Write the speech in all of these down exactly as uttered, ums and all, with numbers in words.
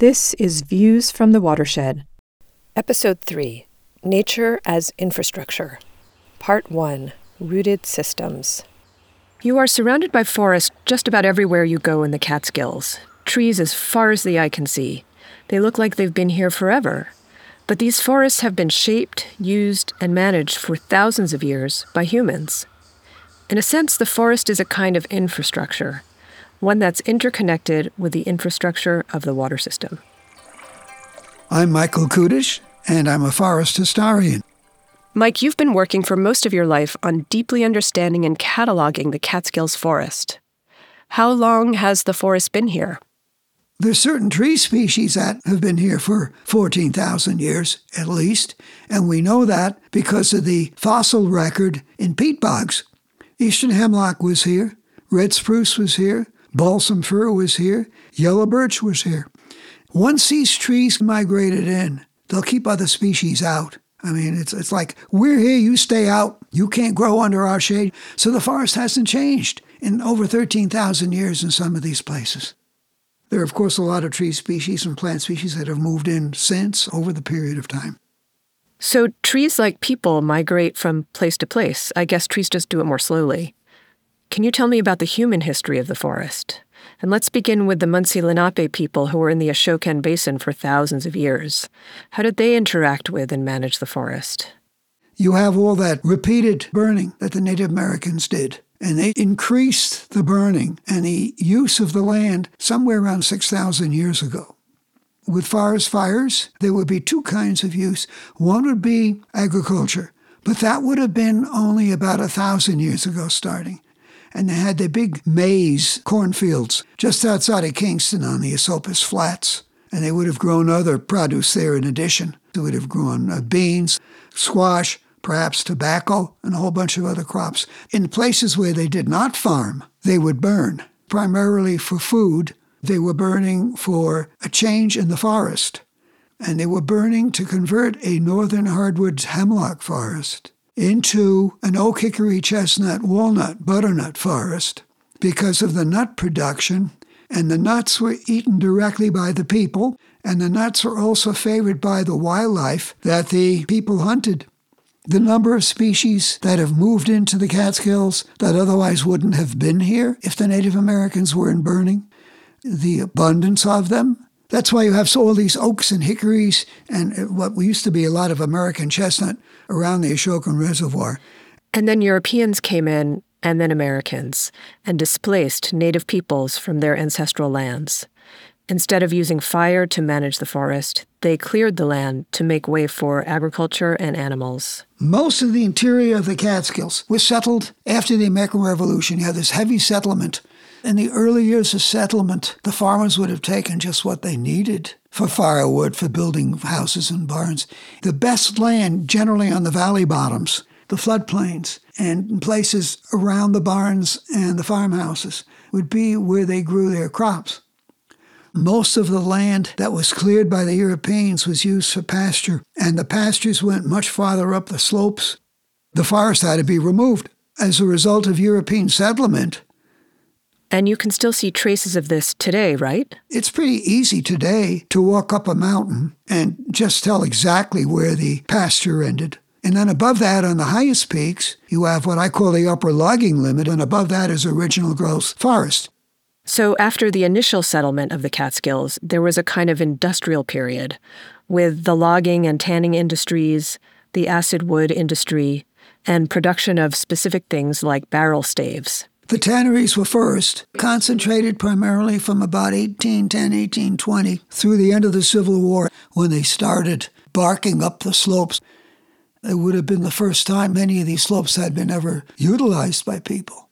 This is Views from the Watershed. Episode three, Nature as Infrastructure. Part one, Rooted Systems. You are surrounded by forest just about everywhere you go in the Catskills. Trees as far as the eye can see. They look like they've been here forever. But these forests have been shaped, used, and managed for thousands of years by humans. In a sense, the forest is a kind of infrastructure, one that's interconnected with the infrastructure of the water system. I'm Michael Kudish, and I'm a forest historian. Mike, you've been working for most of your life on deeply understanding and cataloging the Catskills forest. How long has the forest been here? There's certain tree species that have been here for fourteen thousand years, at least, and we know that because of the fossil record in peat bogs. Eastern hemlock was here, red spruce was here, balsam fir was here, yellow birch was here. Once these trees migrated in, they'll keep other species out. I mean, it's it's like, we're here, you stay out, you can't grow under our shade. So the forest hasn't changed in over thirteen thousand years in some of these places. There are, of course, a lot of tree species and plant species that have moved in since over the period of time. So trees, like people, migrate from place to place. I guess trees just do it more slowly. Can you tell me about the human history of the forest? And let's begin with the Munsee Lenape people who were in the Ashokan Basin for thousands of years. How did they interact with and manage the forest? You have all that repeated burning that the Native Americans did. And they increased the burning and the use of the land somewhere around six thousand years ago. With forest fires, there would be two kinds of use. One would be agriculture, but that would have been only about a thousand years ago starting. And they had their big maize cornfields just outside of Kingston on the Esopus Flats. And they would have grown other produce there in addition. They would have grown uh, beans, squash, perhaps tobacco, and a whole bunch of other crops. In places where they did not farm, they would burn, primarily for food. They were burning for a change in the forest. And they were burning to convert a northern hardwood hemlock forest into an oak, hickory, chestnut, walnut, butternut forest because of the nut production. And the nuts were eaten directly by the people, and the nuts were also favored by the wildlife that the people hunted. The number of species that have moved into the Catskills that otherwise wouldn't have been here if the Native Americans weren't burning, the abundance of them. That's why you have all these oaks and hickories and what used to be a lot of American chestnut around the Ashokan Reservoir. And then Europeans came in, and then Americans, and displaced Native peoples from their ancestral lands. Instead of using fire to manage the forest, they cleared the land to make way for agriculture and animals. Most of the interior of the Catskills was settled after the American Revolution. You had this heavy settlement. In the early years of settlement, the farmers would have taken just what they needed for firewood, for building houses and barns. The best land, generally on the valley bottoms, the floodplains, and places around the barns and the farmhouses, would be where they grew their crops. Most of the land that was cleared by the Europeans was used for pasture, and the pastures went much farther up the slopes. The forest had to be removed as a result of European settlement. And you can still see traces of this today, right? It's pretty easy today to walk up a mountain and just tell exactly where the pasture ended. And then above that, on the highest peaks, you have what I call the upper logging limit, and above that is original growth forest. So after the initial settlement of the Catskills, there was a kind of industrial period with the logging and tanning industries, the acid wood industry, and production of specific things like barrel staves. The tanneries were first, concentrated primarily from about eighteen ten, eighteen twenty through the end of the Civil War when they started barking up the slopes. It would have been the first time many of these slopes had been ever utilized by people.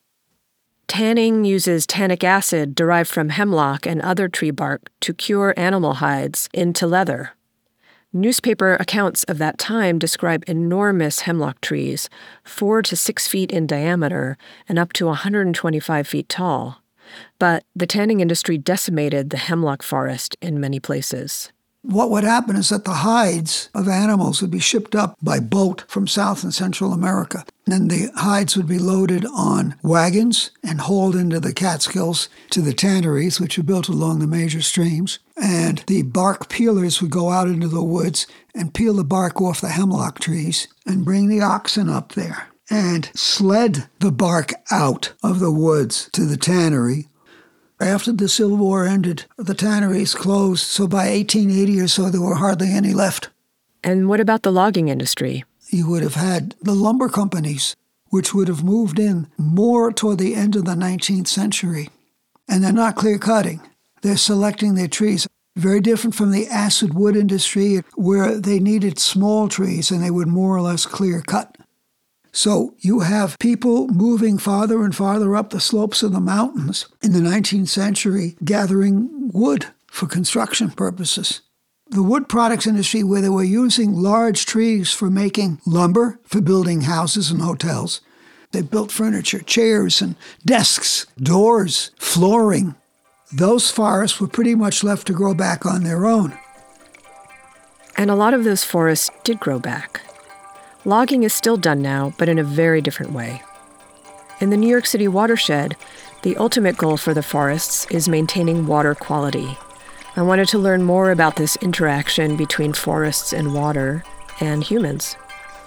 Tanning uses tannic acid derived from hemlock and other tree bark to cure animal hides into leather. Newspaper accounts of that time describe enormous hemlock trees, four to six feet in diameter and up to one hundred twenty-five feet tall. But the tanning industry decimated the hemlock forest in many places. What would happen is that the hides of animals would be shipped up by boat from South and Central America. And then the hides would be loaded on wagons and hauled into the Catskills to the tanneries, which were built along the major streams. And the bark peelers would go out into the woods and peel the bark off the hemlock trees and bring the oxen up there and sled the bark out of the woods to the tannery. After the Civil War ended, the tanneries closed, so by eighteen eighty or so, there were hardly any left. And what about the logging industry? You would have had the lumber companies, which would have moved in more toward the end of the nineteenth century. And they're not clear-cutting. They're selecting their trees. Very different from the acid wood industry, where they needed small trees and they would more or less clear-cut. So you have people moving farther and farther up the slopes of the mountains in the nineteenth century, gathering wood for construction purposes. The wood products industry, where they were using large trees for making lumber, for building houses and hotels. They built furniture, chairs and desks, doors, flooring. Those forests were pretty much left to grow back on their own. And a lot of those forests did grow back. Logging is still done now, but in a very different way. In the New York City watershed, the ultimate goal for the forests is maintaining water quality. I wanted to learn more about this interaction between forests and water and humans.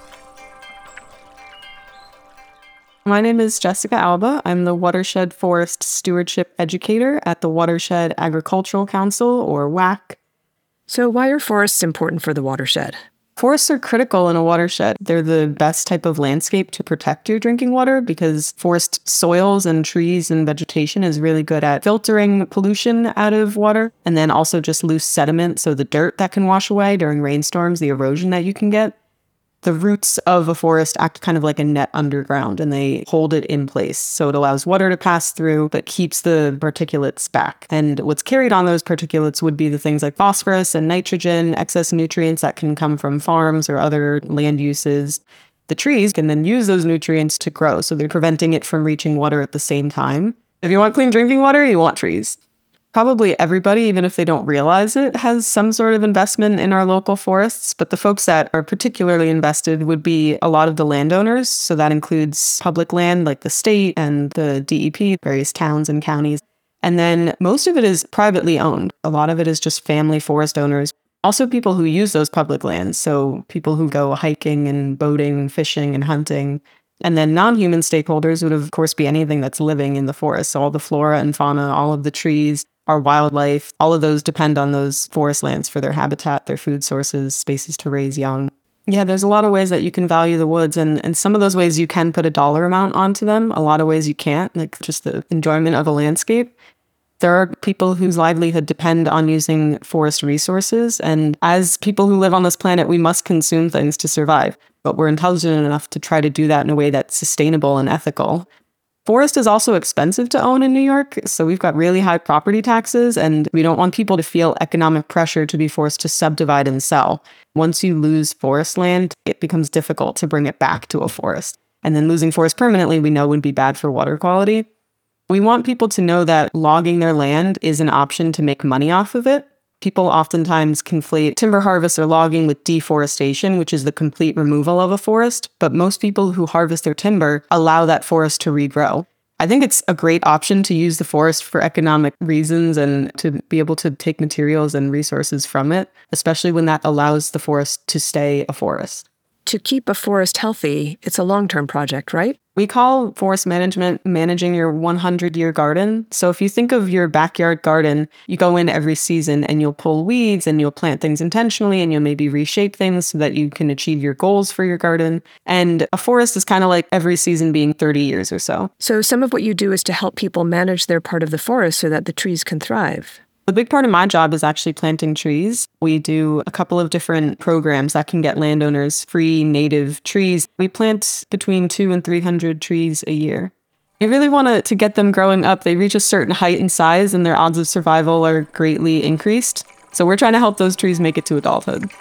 My name is Jessica Alba. I'm the Watershed Forest Stewardship Educator at the Watershed Agricultural Council, or W A C. So why are forests important for the watershed? Forests are critical in a watershed. They're the best type of landscape to protect your drinking water because forest soils and trees and vegetation is really good at filtering pollution out of water, and then also just loose sediment, so the dirt that can wash away during rainstorms, the erosion that you can get. The roots of a forest act kind of like a net underground, and they hold it in place. So it allows water to pass through, but keeps the particulates back. And what's carried on those particulates would be the things like phosphorus and nitrogen, excess nutrients that can come from farms or other land uses. The trees can then use those nutrients to grow, so they're preventing it from reaching water at the same time. If you want clean drinking water, you want trees. Probably everybody, even if they don't realize it, has some sort of investment in our local forests, but the folks that are particularly invested would be a lot of the landowners. So that includes public land like the state and the D E P, various towns and counties. And then most of it is privately owned. A lot of it is just family forest owners. Also people who use those public lands, so people who go hiking and boating, fishing and hunting. And then non-human stakeholders would, of course, be anything that's living in the forest. So all the flora and fauna, all of the trees, our wildlife, all of those depend on those forest lands for their habitat, their food sources, spaces to raise young. Yeah, there's a lot of ways that you can value the woods, and, and some of those ways you can put a dollar amount onto them. A lot of ways you can't, like just the enjoyment of a landscape. There are people whose livelihood depend on using forest resources, and as people who live on this planet, we must consume things to survive. But we're intelligent enough to try to do that in a way that's sustainable and ethical. Forest is also expensive to own in New York, so we've got really high property taxes, and we don't want people to feel economic pressure to be forced to subdivide and sell. Once you lose forest land, it becomes difficult to bring it back to a forest. And then losing forest permanently, we know would be bad for water quality. We want people to know that logging their land is an option to make money off of it. People oftentimes conflate timber harvest or logging with deforestation, which is the complete removal of a forest. But most people who harvest their timber allow that forest to regrow. I think it's a great option to use the forest for economic reasons and to be able to take materials and resources from it, especially when that allows the forest to stay a forest. To keep a forest healthy, it's a long-term project, right? We call forest management managing your hundred-year garden. So if you think of your backyard garden, you go in every season and you'll pull weeds and you'll plant things intentionally and you'll maybe reshape things so that you can achieve your goals for your garden. And a forest is kind of like every season being thirty years or so. So some of what you do is to help people manage their part of the forest so that the trees can thrive. A big part of my job is actually planting trees. We do a couple of different programs that can get landowners free native trees. We plant between two and three hundred trees a year. We really want to, to get them growing up. They reach a certain height and size, and their odds of survival are greatly increased. So we're trying to help those trees make it to adulthood.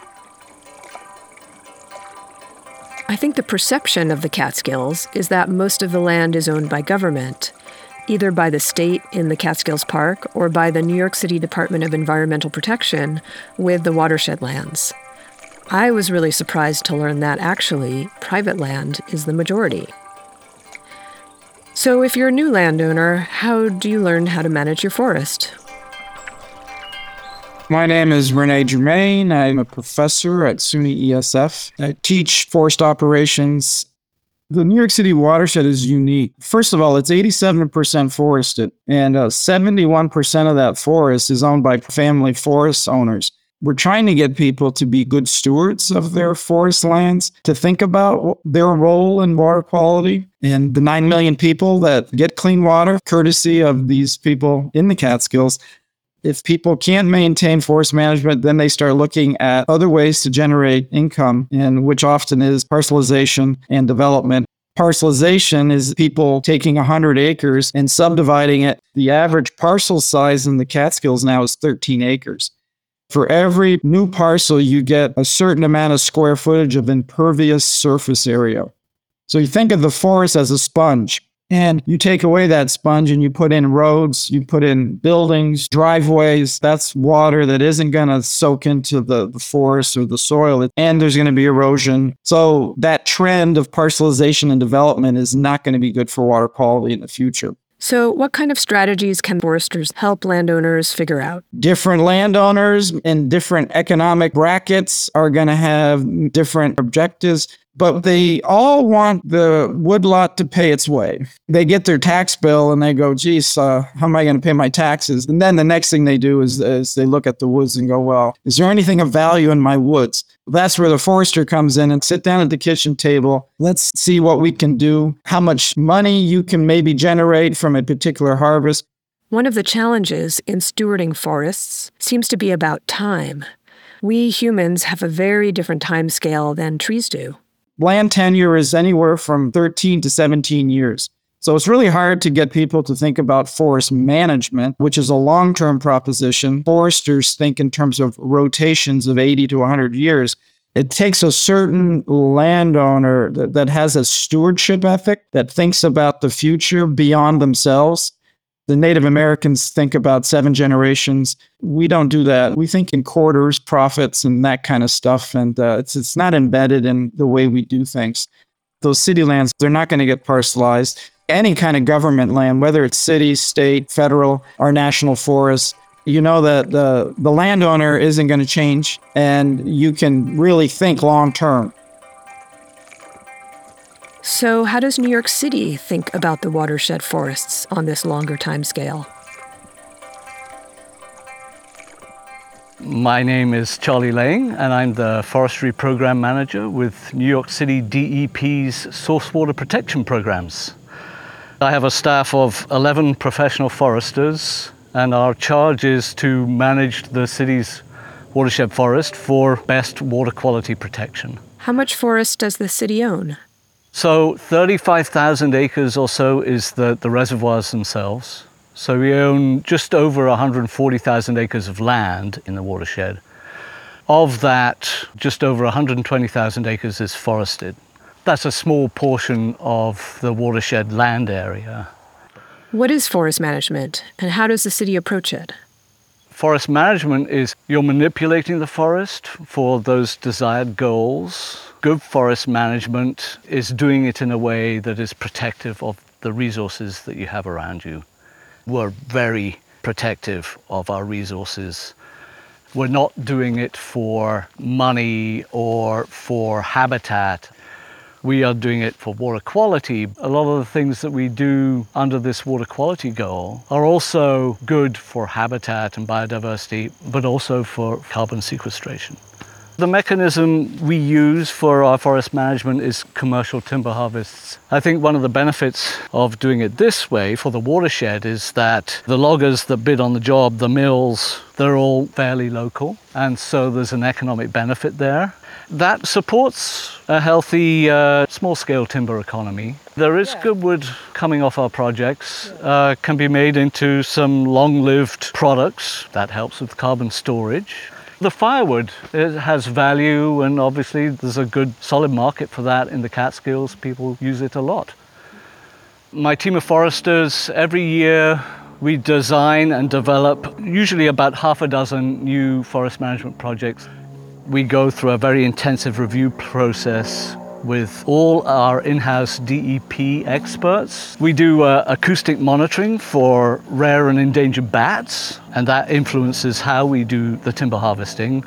I think the perception of the Catskills is that most of the land is owned by government. either by the state in the Catskills Park or by the New York City Department of Environmental Protection with the watershed lands. I was really surprised to learn that actually private land is the majority. So if you're a new landowner, how do you learn how to manage your forest? My name is Rene Germain. I'm a professor at SUNY E S F. I teach forest operations. The New York City watershed is unique. First of all, it's eighty-seven percent forested, and uh, seventy-one percent of that forest is owned by family forest owners. We're trying to get people to be good stewards of their forest lands, to think about their role in water quality, and the nine million people that get clean water, courtesy of these people in the Catskills. If people can't maintain forest management, then they start looking at other ways to generate income, and which often is parcelization and development. Parcelization is people taking one hundred acres and subdividing it. The average parcel size in the Catskills now is thirteen acres. For every new parcel, you get a certain amount of square footage of impervious surface area. So you think of the forest as a sponge. And you take away that sponge and you put in roads, you put in buildings, driveways. That's water that isn't going to soak into the, the forest or the soil, and there's going to be erosion. So that trend of parcelization and development is not going to be good for water quality in the future. So what kind of strategies can foresters help landowners figure out? Different landowners in different economic brackets are going to have different objectives. But they all want the woodlot to pay its way. They get their tax bill and they go, geez, uh, how am I going to pay my taxes? And then the next thing they do is, is they look at the woods and go, well, is there anything of value in my woods? That's where the forester comes in and sit down at the kitchen table. Let's see what we can do, how much money you can maybe generate from a particular harvest. One of the challenges in stewarding forests seems to be about time. We humans have a very different time scale than trees do. Land tenure is anywhere from thirteen to seventeen years. So it's really hard to get people to think about forest management, which is a long-term proposition. Foresters think in terms of rotations of eighty to one hundred years. It takes a certain landowner that, that has a stewardship ethic, that thinks about the future beyond themselves. The Native Americans think about seven generations. We don't do that. We think in quarters, profits, and that kind of stuff. And uh, it's it's not embedded in the way we do things. Those city lands, they're not going to get parcelized. Any kind of government land, whether it's city, state, federal, or national forest, you know that the, the landowner isn't going to change, and you can really think long term. So how does New York City think about the watershed forests on this longer time scale? My name is Charlie Lang, and I'm the Forestry Program Manager with New York City D E P's Source Water Protection Programs. I have a staff of eleven professional foresters, and our charge is to manage the city's watershed forest for best water quality protection. How much forest does the city own? So thirty-five thousand acres or so is the, the reservoirs themselves. So we own just over one hundred forty thousand acres of land in the watershed. Of that, just over one hundred twenty thousand acres is forested. That's a small portion of the watershed land area. What is forest management, and how does the city approach it? Forest management is you're manipulating the forest for those desired goals. Good forest management is doing it in a way that is protective of the resources that you have around you. We're very protective of our resources. We're not doing it for money or for habitat. We are doing it for water quality. A lot of the things that we do under this water quality goal are also good for habitat and biodiversity, but also for carbon sequestration. The mechanism we use for our forest management is commercial timber harvests. I think one of the benefits of doing it this way for the watershed is that the loggers that bid on the job, the mills, they're all fairly local, and so there's an economic benefit there. That supports a healthy uh, small-scale timber economy. There is good wood coming off our projects, uh, can be made into some long-lived products. That helps with carbon storage. The firewood, it has value, and obviously there's a good solid market for that in the Catskills. People use it a lot. My team of foresters, every year we design and develop usually about half a dozen new forest management projects. We go through a very intensive review process with all our in-house D E P experts. We do uh, acoustic monitoring for rare and endangered bats, and that influences how we do the timber harvesting.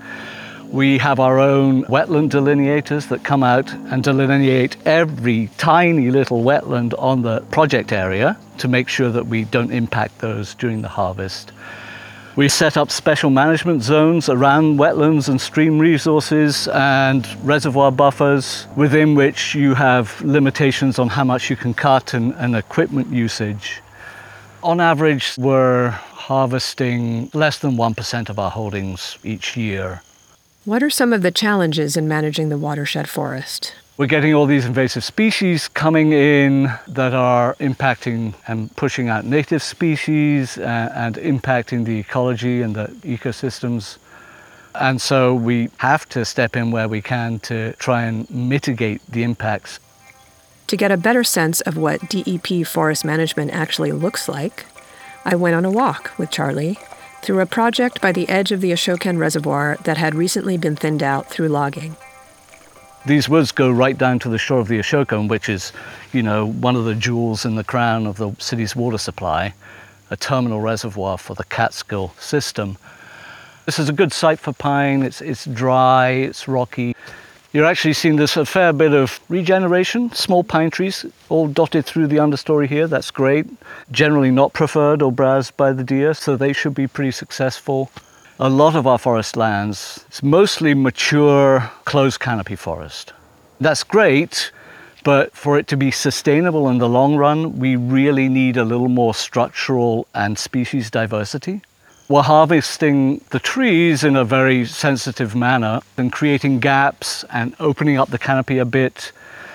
We have our own wetland delineators that come out and delineate every tiny little wetland on the project area to make sure that we don't impact those during the harvest. We set up special management zones around wetlands and stream resources and reservoir buffers within which you have limitations on how much you can cut and, and equipment usage. On average, we're harvesting less than one percent of our holdings each year. What are some of the challenges in managing the watershed forest? We're getting all these invasive species coming in that are impacting and pushing out native species uh, and impacting the ecology and the ecosystems. And so we have to step in where we can to try and mitigate the impacts. To get a better sense of what D E P forest management actually looks like, I went on a walk with Charlie through a project by the edge of the Ashokan Reservoir that had recently been thinned out through logging. These woods go right down to the shore of the Ashokan, which is, you know, one of the jewels in the crown of the city's water supply, a terminal reservoir for the Catskill system. This is a good site for pine. It's, it's dry, it's rocky. You're actually seeing this a fair bit of regeneration, small pine trees all dotted through the understory here. That's great. Generally not preferred or browsed by the deer, so they should be pretty successful. A lot of our forest lands, it's mostly mature, closed canopy forest. That's great, but for it to be sustainable in the long run, we really need a little more structural and species diversity. We're harvesting the trees in a very sensitive manner and creating gaps and opening up the canopy a bit.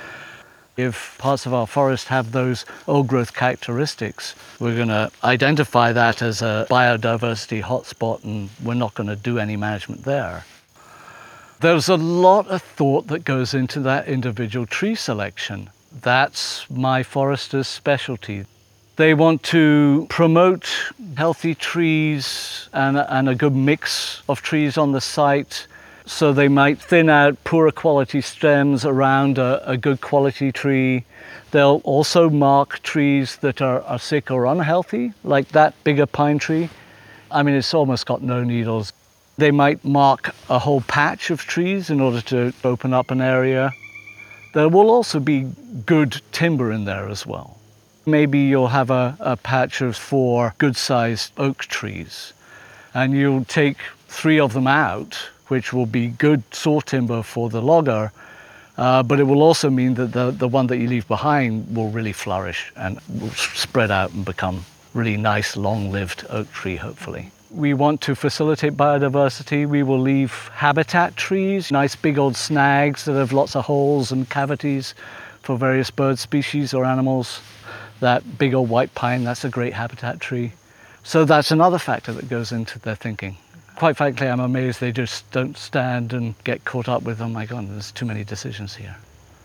If parts of our forest have those old growth characteristics, we're going to identify that as a biodiversity hotspot and we're not going to do any management there. There's a lot of thought that goes into that individual tree selection. That's my forester's specialty. They want to promote healthy trees and, and a good mix of trees on the site. So they might thin out poorer quality stems around a, a good quality tree. They'll also mark trees that are, are sick or unhealthy, like that bigger pine tree. I mean, it's almost got no needles. They might mark a whole patch of trees in order to open up an area. There will also be good timber in there as well. Maybe you'll have a, a patch of four good-sized oak trees, and you'll take three of them out, which will be good saw timber for the logger, uh, but it will also mean that the, the one that you leave behind will really flourish and will spread out and become really nice, long-lived oak tree, hopefully. We want to facilitate biodiversity. We will leave habitat trees, nice big old snags that have lots of holes and cavities for various bird species or animals. That big old white pine, that's a great habitat tree. So that's another factor that goes into their thinking. Quite frankly, I'm amazed they just don't stand and get caught up with, oh my God, there's too many decisions here.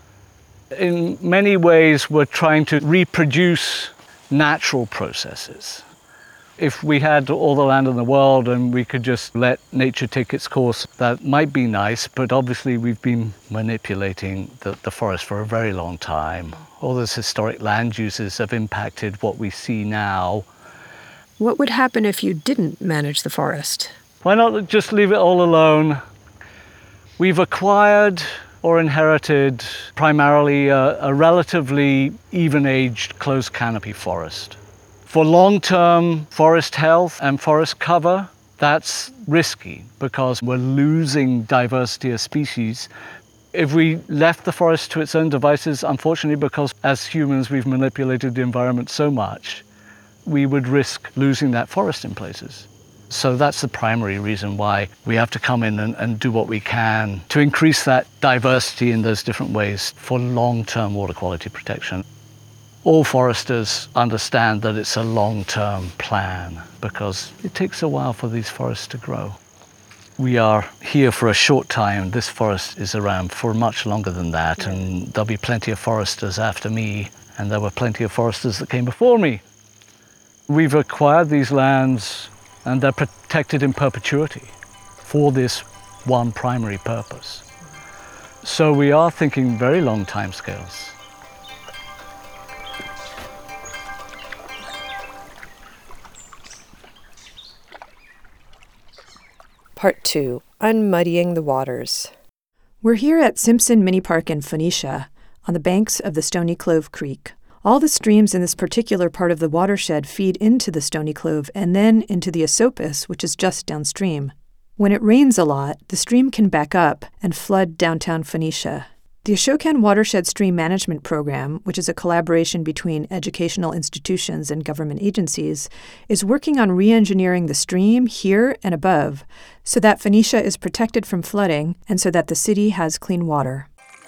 In many ways, we're trying to reproduce natural processes. If we had all the land in the world and we could just let nature take its course, that might be nice, but obviously we've been manipulating the, the forest for a very long time. All those historic land uses have impacted what we see now. What would happen if you didn't manage the forest? Why not just leave it all alone? We've acquired or inherited primarily a, a relatively even-aged closed canopy forest. For long-term forest health and forest cover, that's risky because we're losing diversity of species. If we left the forest to its own devices, unfortunately, because as humans we've manipulated the environment so much, we would risk losing that forest in places. So that's the primary reason why we have to come in and, and do what we can to increase that diversity in those different ways for long-term water quality protection. All foresters understand that it's a long-term plan because it takes a while for these forests to grow. We are here for a short time. This forest is around for much longer than that, and there'll be plenty of foresters after me and there were plenty of foresters that came before me. We've acquired these lands, and they're protected in perpetuity for this one primary purpose. So we are thinking very long timescales. Part two, Unmuddying the Waters. We're here at Simpson Mini Park in Phoenicia, on the banks of the Stony Clove Creek. All the streams in this particular part of the watershed feed into the Stony Clove and then into the Esopus, which is just downstream. When it rains a lot, the stream can back up and flood downtown Phoenicia. The Ashokan Watershed Stream Management Program, which is a collaboration between educational institutions and government agencies, is working on re-engineering the stream here and above so that Phoenicia is protected from flooding and so that the city has clean water.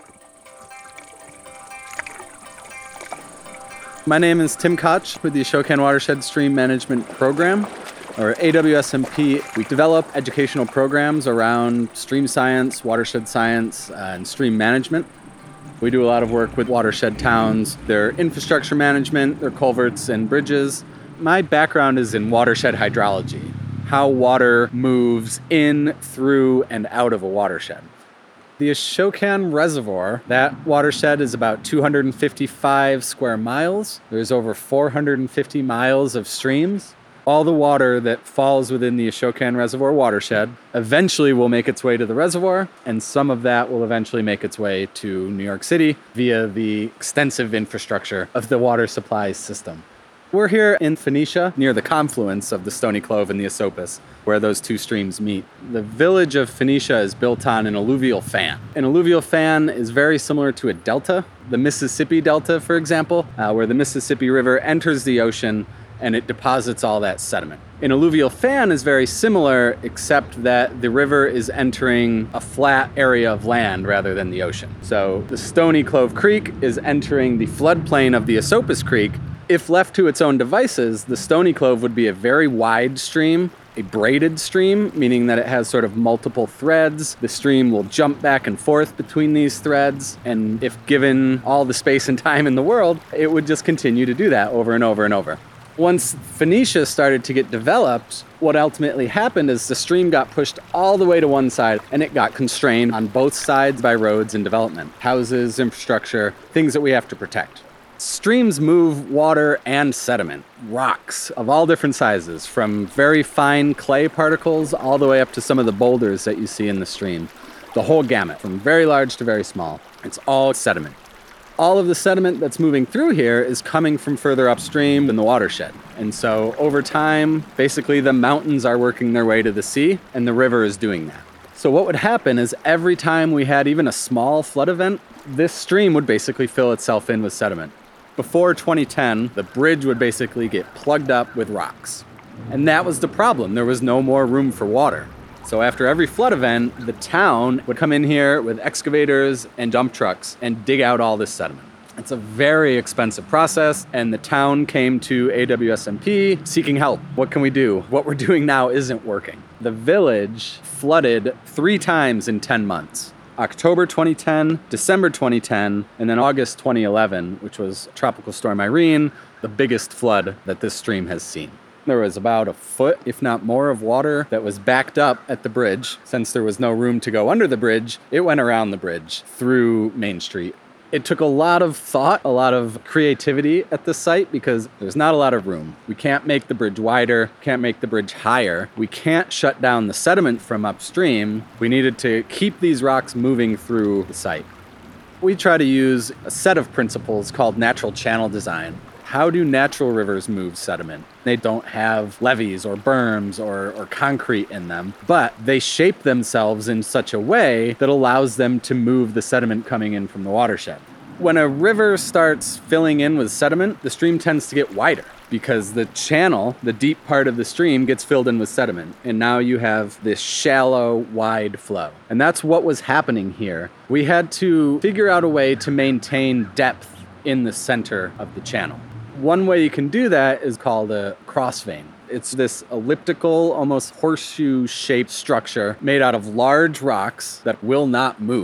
My name is Tim Koch with the Ashokan Watershed Stream Management Program, or A W S M P. We develop educational programs around stream science, watershed science, uh, and stream management. We do a lot of work with watershed towns, their infrastructure management, their culverts and bridges. My background is in watershed hydrology, how water moves in, through, and out of a watershed. The Ashokan Reservoir, that watershed is about two hundred fifty-five square miles. There's over four hundred fifty miles of streams. All the water that falls within the Ashokan Reservoir watershed eventually will make its way to the reservoir, and some of that will eventually make its way to New York City via the extensive infrastructure of the water supply system. We're here in Phoenicia, near the confluence of the Stony Clove and the Esopus, where those two streams meet. The village of Phoenicia is built on an alluvial fan. An alluvial fan is very similar to a delta, the Mississippi Delta, for example, uh, where the Mississippi River enters the ocean and it deposits all that sediment. An alluvial fan is very similar, except that the river is entering a flat area of land rather than the ocean. So the Stony Clove Creek is entering the floodplain of the Esopus Creek. If left to its own devices, the Stony Clove would be a very wide stream, a braided stream, meaning that it has sort of multiple threads. The stream will jump back and forth between these threads, and if given all the space and time in the world, it would just continue to do that over and over and over. Once Phoenicia started to get developed, what ultimately happened is the stream got pushed all the way to one side, and it got constrained on both sides by roads and development, houses, infrastructure, things that we have to protect. Streams move water and sediment, rocks of all different sizes, from very fine clay particles all the way up to some of the boulders that you see in the stream. The whole gamut, from very large to very small. It's all sediment. All of the sediment that's moving through here is coming from further upstream in the watershed. And so over time, basically the mountains are working their way to the sea, and the river is doing that. So what would happen is every time we had even a small flood event, this stream would basically fill itself in with sediment. Before twenty ten, the bridge would basically get plugged up with rocks. And that was the problem. There was no more room for water. So after every flood event, the town would come in here with excavators and dump trucks and dig out all this sediment. It's a very expensive process, and the town came to A W S M P seeking help. What can we do? What we're doing now isn't working. The village flooded three times in ten months. October twenty ten, December twenty ten, and then August twenty eleven, which was Tropical Storm Irene, the biggest flood that this stream has seen. There was about a foot, if not more, of water that was backed up at the bridge. Since there was no room to go under the bridge, it went around the bridge through Main Street. It took a lot of thought, a lot of creativity at this site because there's not a lot of room. We can't make the bridge wider, can't make the bridge higher. We can't shut down the sediment from upstream. We needed to keep these rocks moving through the site. We try to use a set of principles called natural channel design. How do natural rivers move sediment? They don't have levees or berms or, or concrete in them, but they shape themselves in such a way that allows them to move the sediment coming in from the watershed. When a river starts filling in with sediment, the stream tends to get wider because the channel, the deep part of the stream, gets filled in with sediment. And now you have this shallow, wide flow. And that's what was happening here. We had to figure out a way to maintain depth in the center of the channel. One way you can do that is called a cross vein. It's this elliptical, almost horseshoe-shaped structure made out of large rocks that will not move.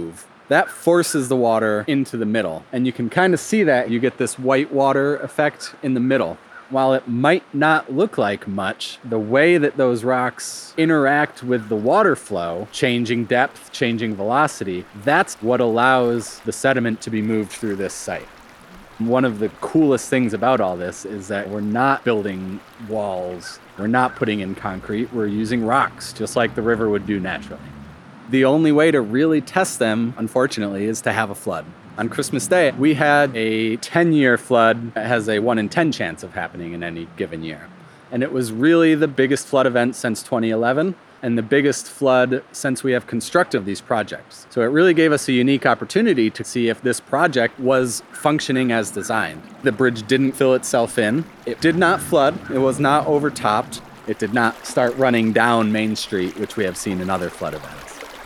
that forces the water into the middle. And you can kind of see that. You get this white water effect in the middle. While it might not look like much, the way that those rocks interact with the water flow, changing depth, changing velocity, that's what allows the sediment to be moved through this site. One of the coolest things about all this is that we're not building walls, we're not putting in concrete, we're using rocks, just like the river would do naturally. The only way to really test them, unfortunately, is to have a flood. On Christmas Day, we had a ten-year flood that has a one in ten chance of happening in any given year. And it was really the biggest flood event since twenty eleven and the biggest flood since we have constructed these projects. So it really gave us a unique opportunity to see if this project was functioning as designed. The bridge didn't fill itself in. It did not flood. It was not overtopped. It did not start running down Main Street, which we have seen in other flood events.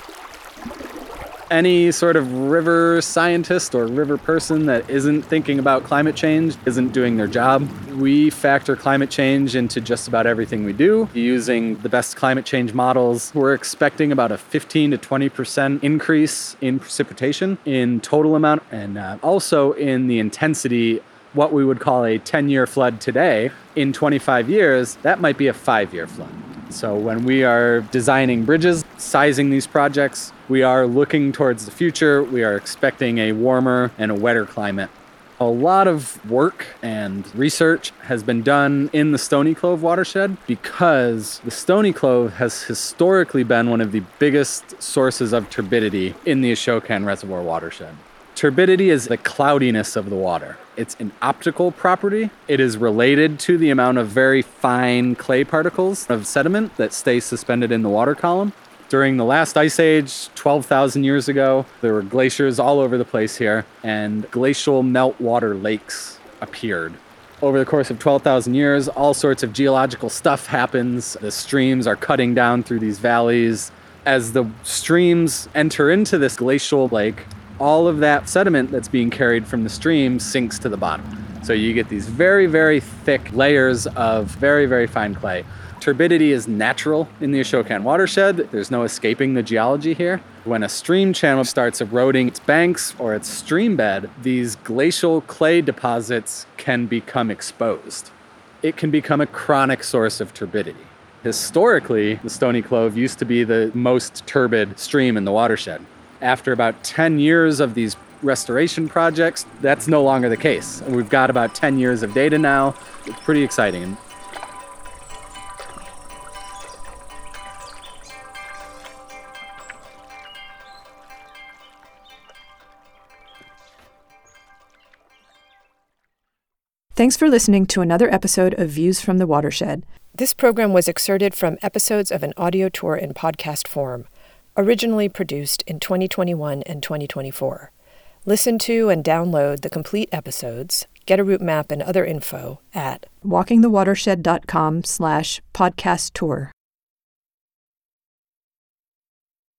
Any sort of river scientist or river person that isn't thinking about climate change isn't doing their job. We factor climate change into just about everything we do. Using the best climate change models, we're expecting about a fifteen to twenty percent increase in precipitation in total amount, and uh, also in the intensity. What we would call a ten-year flood today, in twenty-five years, that might be a five-year flood. So when we are designing bridges, sizing these projects, we are looking towards the future. We are expecting a warmer and a wetter climate. A lot of work and research has been done in the Stony Clove watershed because the Stony Clove has historically been one of the biggest sources of turbidity in the Ashokan Reservoir watershed. Turbidity is the cloudiness of the water. It's an optical property. It is related to the amount of very fine clay particles of sediment that stay suspended in the water column. During the last ice age, twelve thousand years ago, there were glaciers all over the place here, and glacial meltwater lakes appeared. Over the course of twelve thousand years, all sorts of geological stuff happens. The streams are cutting down through these valleys. As the streams enter into this glacial lake, all of that sediment that's being carried from the stream sinks to the bottom. So you get these very, very thick layers of very, very fine clay. Turbidity is natural in the Ashokan watershed. There's no escaping the geology here. When a stream channel starts eroding its banks or its stream bed, these glacial clay deposits can become exposed. It can become a chronic source of turbidity. Historically, the Stony Clove used to be the most turbid stream in the watershed. After about ten years of these restoration projects, that's no longer the case. We've got about ten years of data now. It's pretty exciting. Thanks for listening to another episode of Views from the Watershed. This program was excerpted from episodes of an audio tour in podcast form, originally produced in twenty twenty-one and twenty twenty-four. Listen to and download the complete episodes, get a route map and other info at walkingthewatershed.com slash podcast tour.